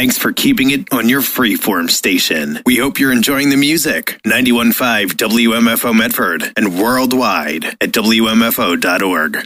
Thanks for keeping it on your freeform station. We hope you're enjoying the music. 91.5 WMFO Medford and worldwide at WMFO.org.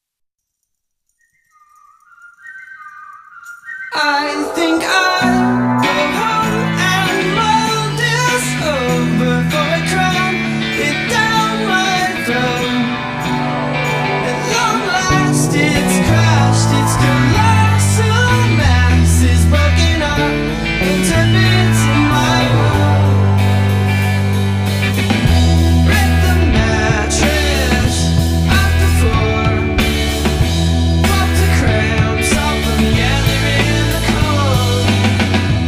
I think I'll go home and mull this over before I cram it down my throat. At long last it's crashed, it's colossal mass is broken up into bits in my world. Rip the mattress off the floor, pop the cramps off of the other in the cold.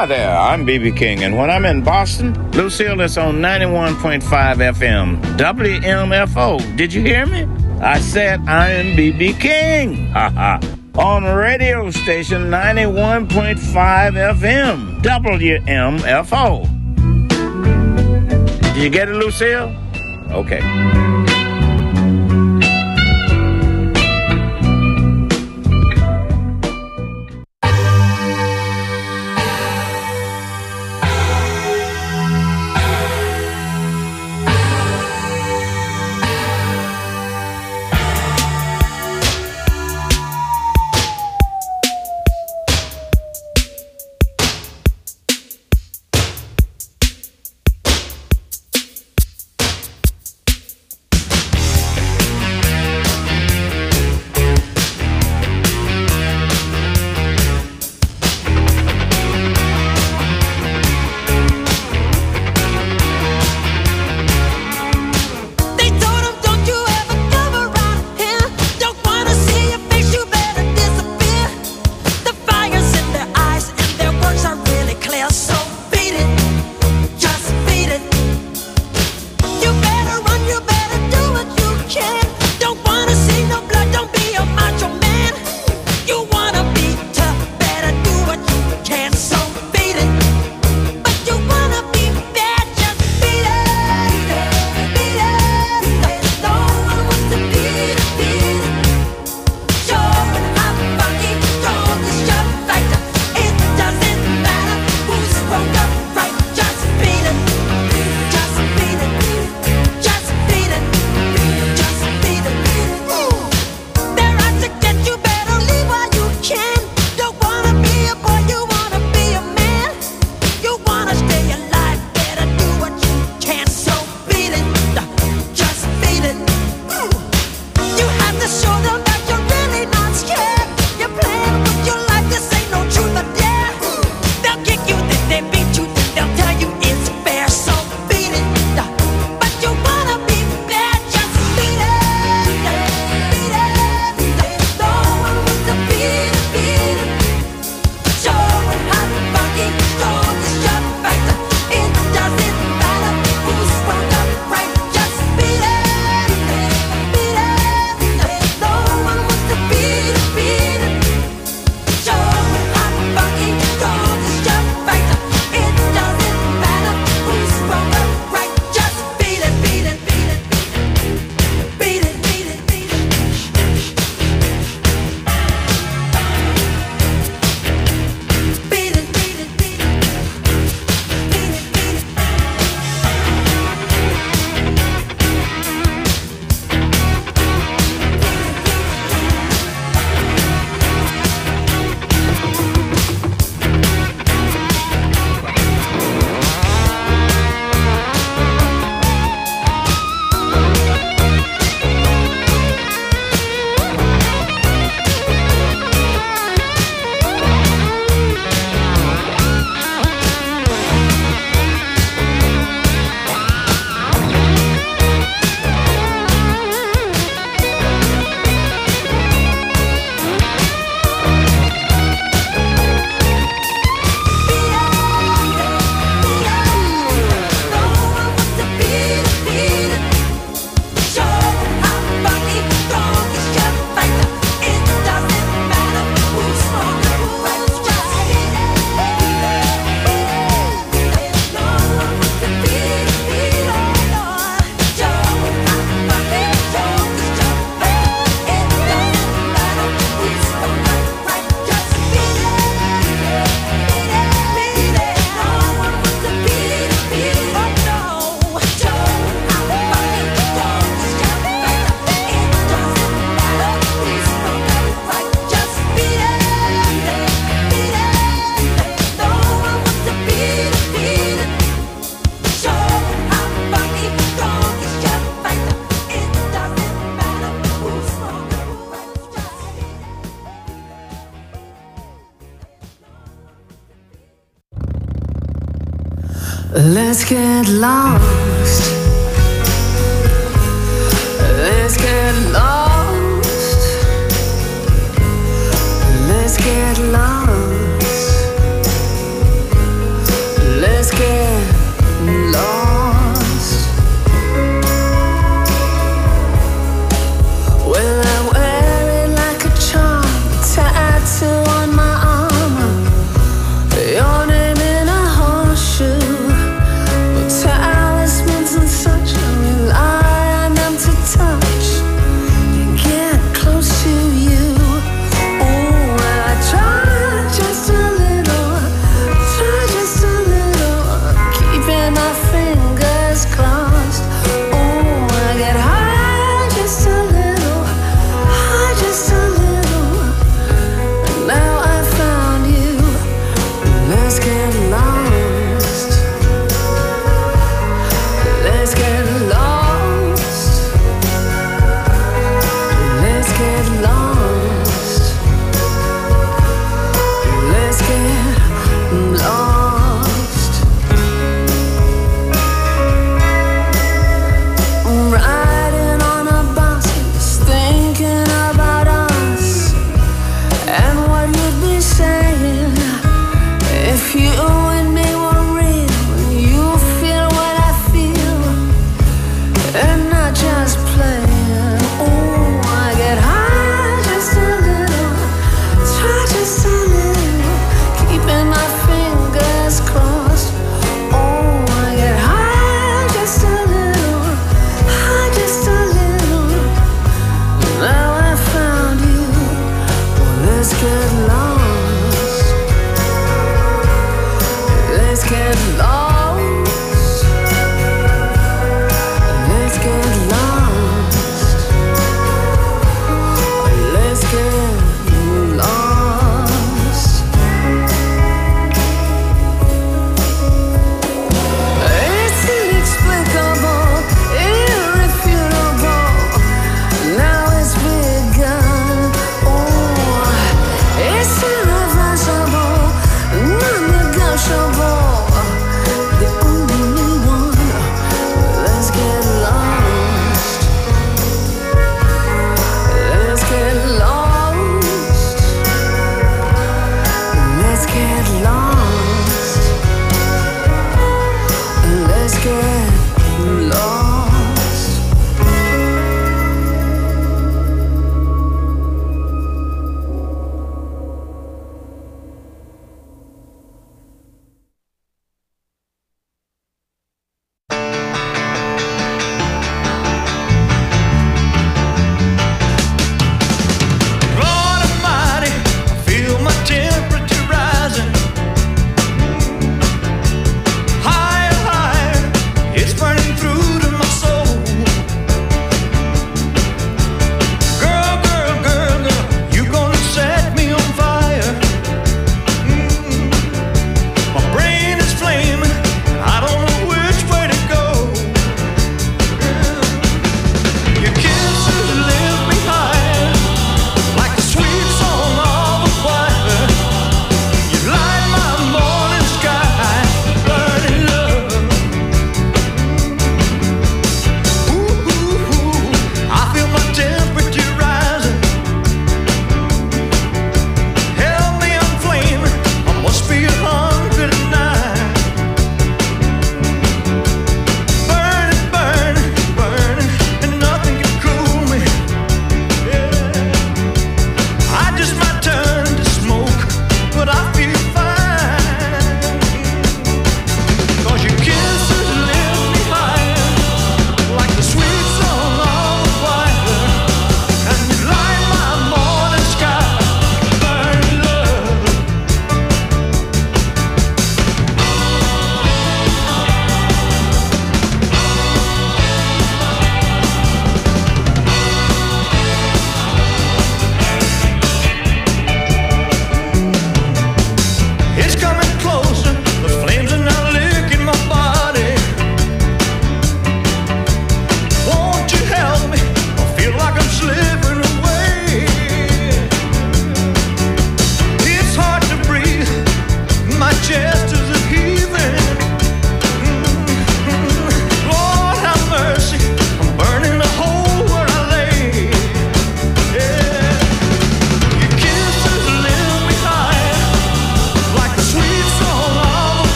Hi there, I'm B.B. King, and when I'm in Boston, Lucille is on 91.5 FM, WMFO. Did you hear me? I said I am B.B. King. On radio station 91.5 FM, WMFO. Did you get it, Lucille? Okay. Let's get lost. Let's get lost. Let's get lost. get lost. Let's get lost. Let's get lost. Let's get lost.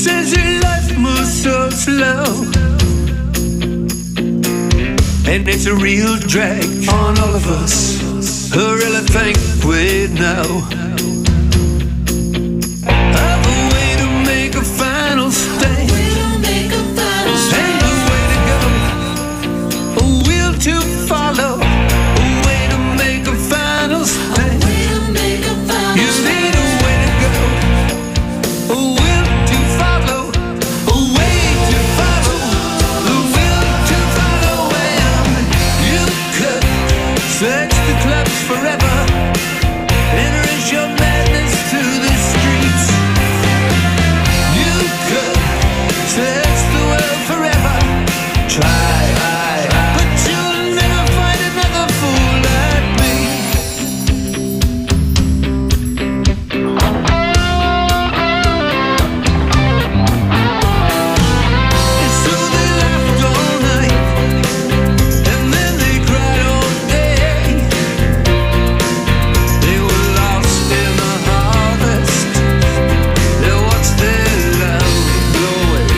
Says your life moves so slow, and it's a real drag on all of us who really think we know of a way to make a final stand, and a way to go, a will to follow, a way to make a final stand. You need a way to go, a will to follow, a way to follow, the will to follow. And you could search the clubs forever, enter your madness to the streets. You could search the world forever, try, but you'll never find another fool like me. And so they laughed all night, and then they cried all day. They were lost in the harvest. They watched their love go away.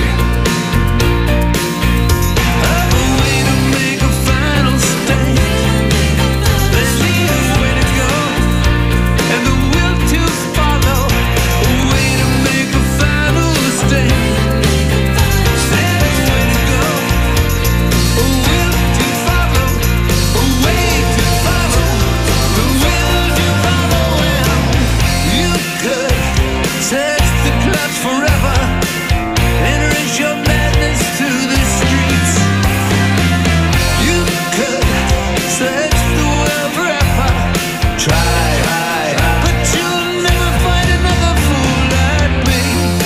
Have a way to make a final stand. They need a way to go, and the will to follow. A way to make a final stand. There's a way to go, a will to follow, a way to follow, the will to follow. And you could search the clubs forever, enter your madness to the streets. You could search the world forever, try, but you'll never find another fool like me.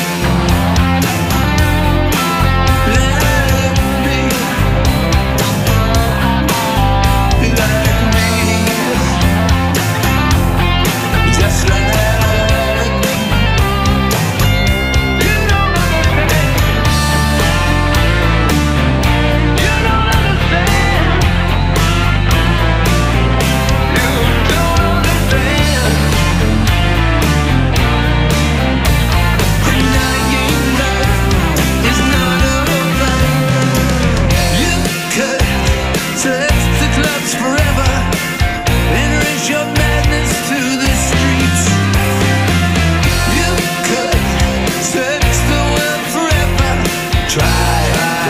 Like me. Like me. Just like me. You don't understand. You don't understand. You don't understand. Denying life is not over. You could search the clubs forever, enter your madness to the streets. You could search the world forever, try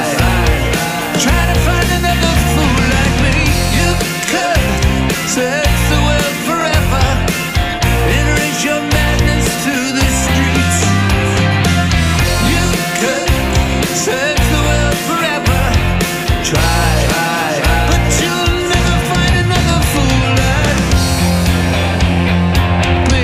to find another fool like me. You could search the world forever, enter your madness to the streets. You could search the world forever, try, but you'll never find another fool like me.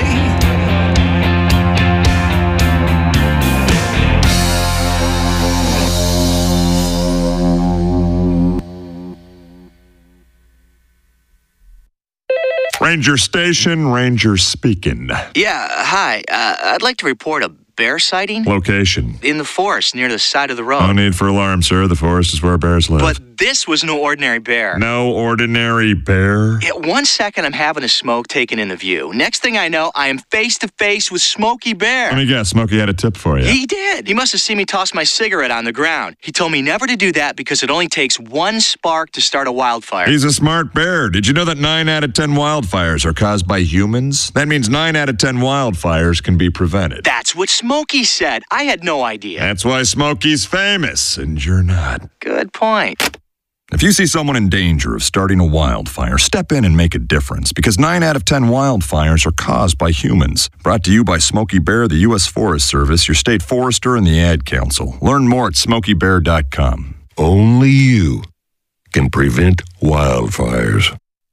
Ranger Station, Ranger speaking. Yeah, hi. I'd like to report a bear sighting Location. in the forest near the side of the road. No need for alarm, sir. The forest is where bears live. But this was no ordinary bear. No ordinary bear. Yeah, 1 second, I'm having a smoke taken into view. Next thing I know, I am face to face with Smokey Bear. Let me guess, Smokey had a tip for you. He did. He must have seen me toss my cigarette on the ground. He told me never to do that because it only takes one spark to start a wildfire. He's a smart bear. Did you know that 9 out of 10 wildfires are caused by humans? That means 9 out of 10 wildfires can be prevented. That's what Smokey said. I had no idea. That's why Smokey's famous, and you're not. Good point. If you see someone in danger of starting a wildfire, step in and make a difference, because 9 out of 10 wildfires are caused by humans. Brought to you by Smokey Bear, the U.S. Forest Service, your state forester, and the Ad Council. Learn more at smokeybear.com. Only you can prevent wildfires.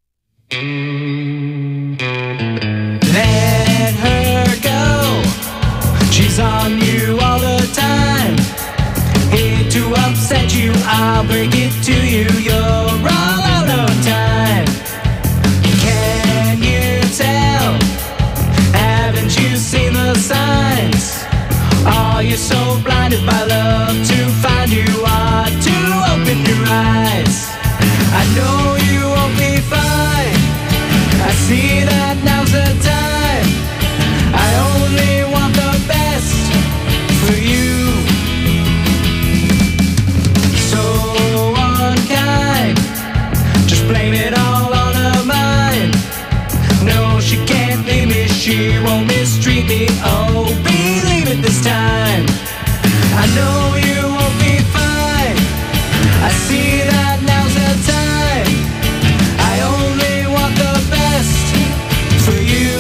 Let her go. She's on you all the time. Hate to upset you, I'll break it to you. You're all out of time. Can you tell? Haven't you seen the signs? Are you so blinded by love to find you are to open your eyes? I know you won't be fine. I see that now's the time. I only want the best for you. know you won't be fine. I see that now's the time. I only want the best for you.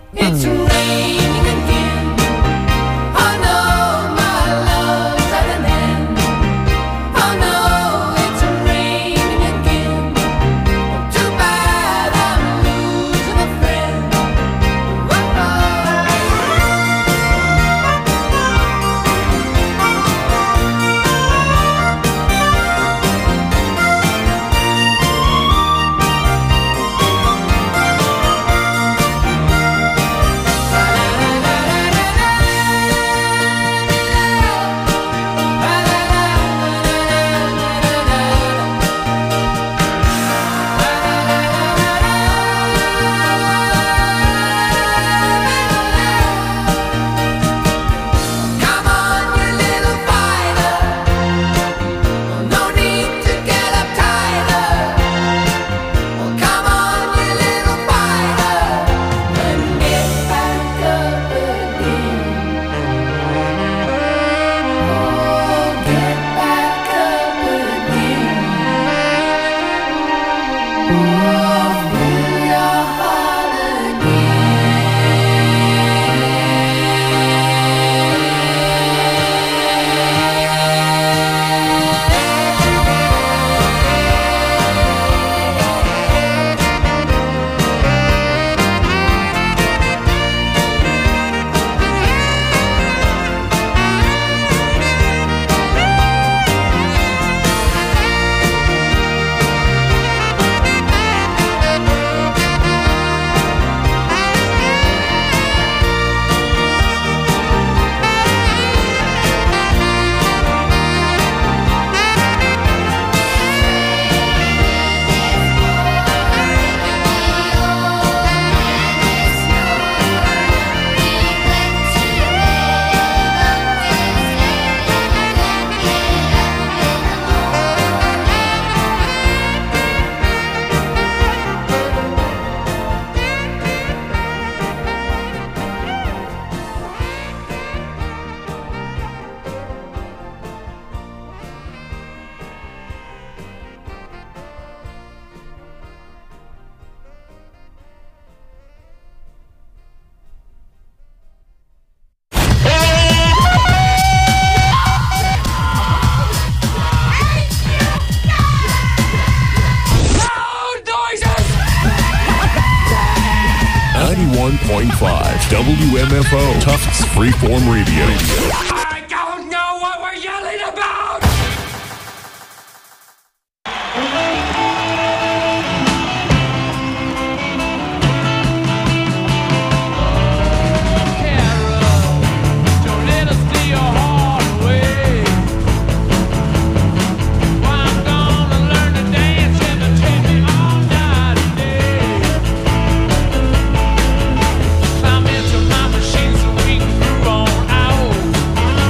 It's raining again. Oh no, my love's at an end. Oh no, it's raining again. Too bad I'm losing a friend. Come on, you little fighter. No need to get uptight. Come on, you little fighter, and get back up again. Oh, get back up again. Oh, fill your heart WMFO, Tufts Freeform Radio. I don't know what we're yelling about! Climb into my machine so we can groove on out.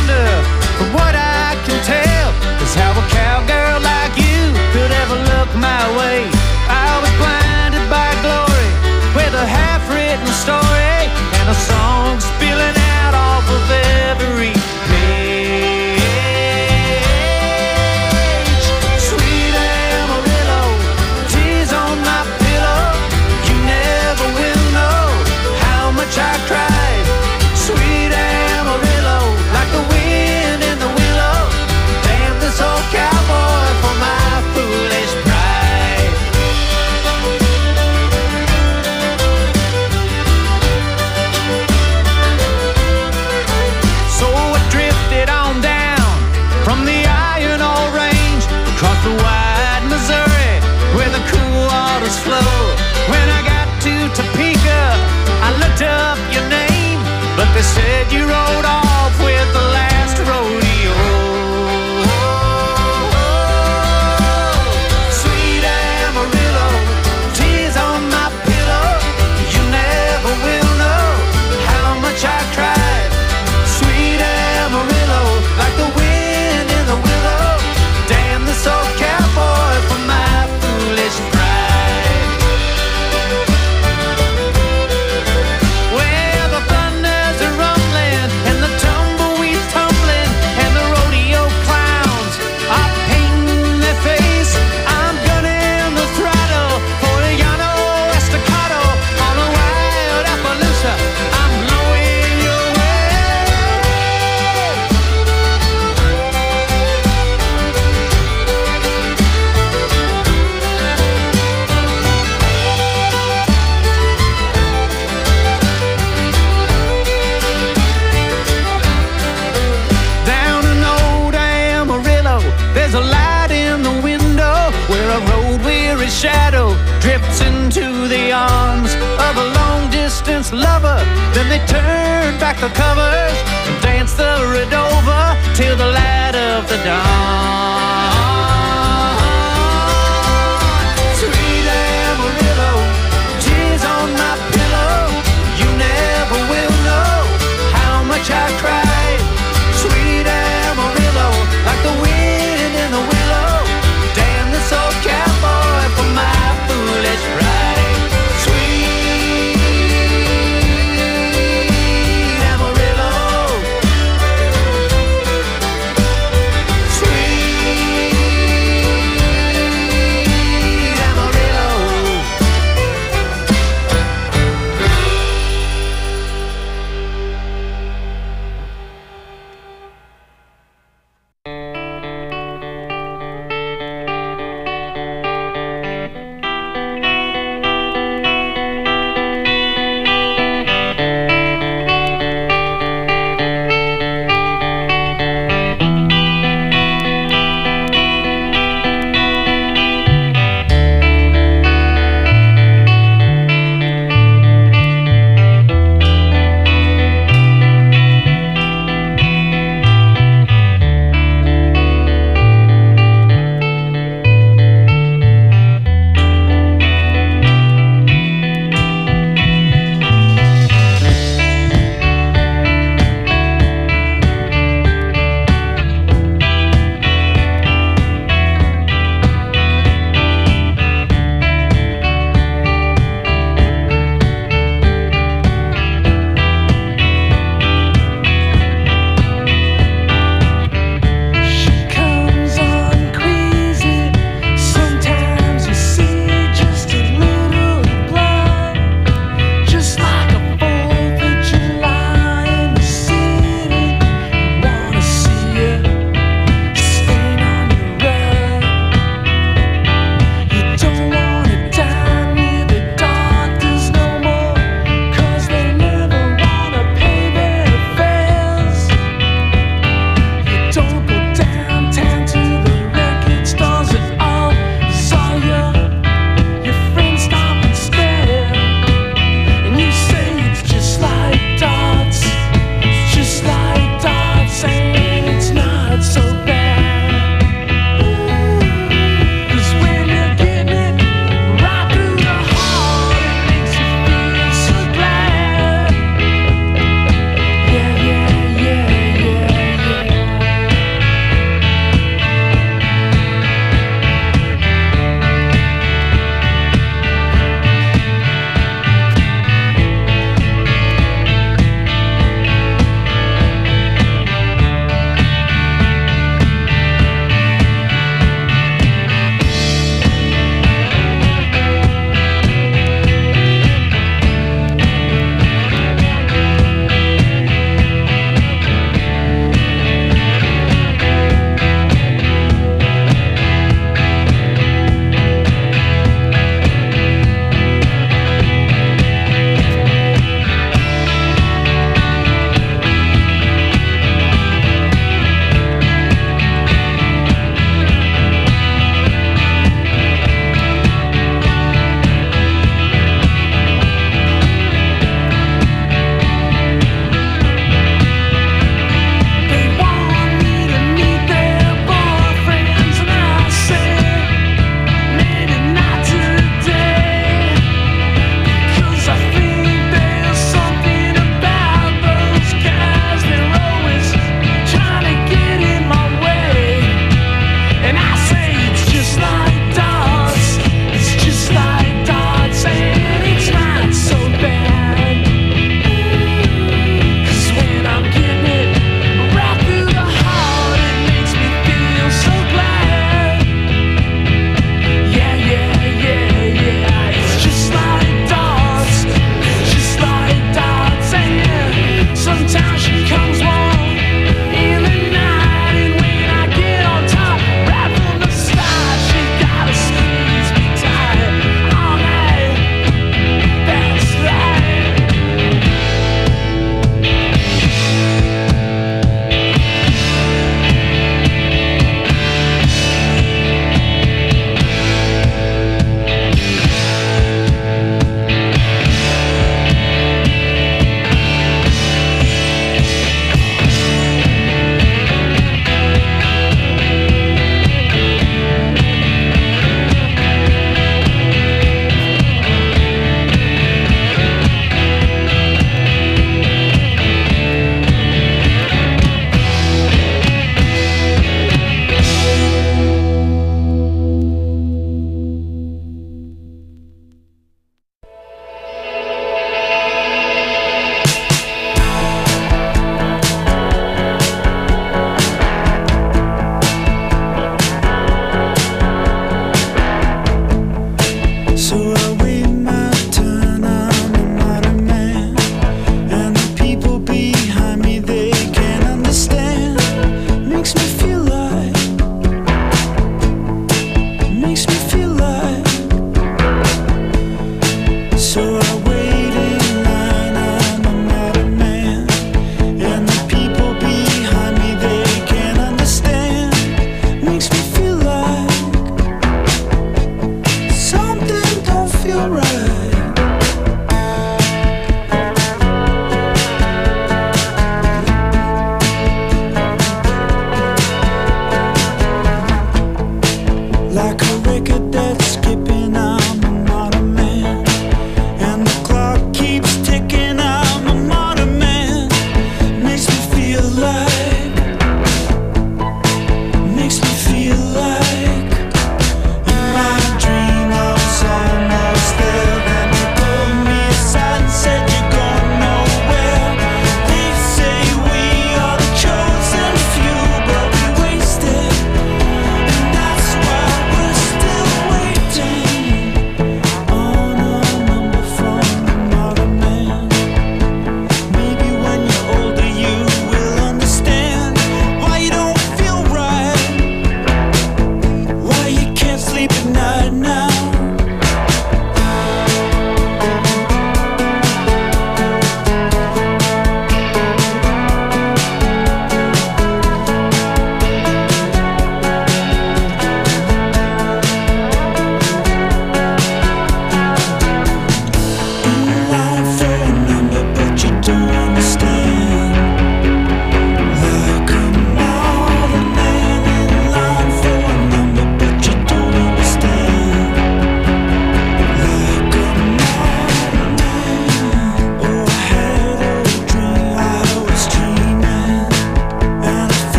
wonder, from what I can tell, is how a cowgirl like you could ever look my way. I was blinded by glory, with a half-written story and a song spilling out off of every page. Sweet Amarillo, tears on my pillow. You never will know how much I cried. Sweet Amarillo, like the wind in the willow. Damn this old cowboy for my foolish pride. So I drifted on down from the Iron Ore Range across the wide Missouri where the cool waters flow. When I got to Topeka, I looked up your name, but they said you rode off with the last rodeo. Sweet Amarillo, tears on my pillow. You never will know how much I cried. Sweet Amarillo, like the wind in the willow. Damn this old cowboy for my foolish pride. Where the thunders are rumbling and the tumbleweeds tumbling and the rodeo clowns are painting their face, I'm gunning the throttle for a Llano Estacado on a wild Appaloosa. I'm blowing your way. Down in old Amarillo, there's a light in the window where a road-weary shadow drifts into the arms of a long-distance lover. Then they turn back the covers and dance the Redova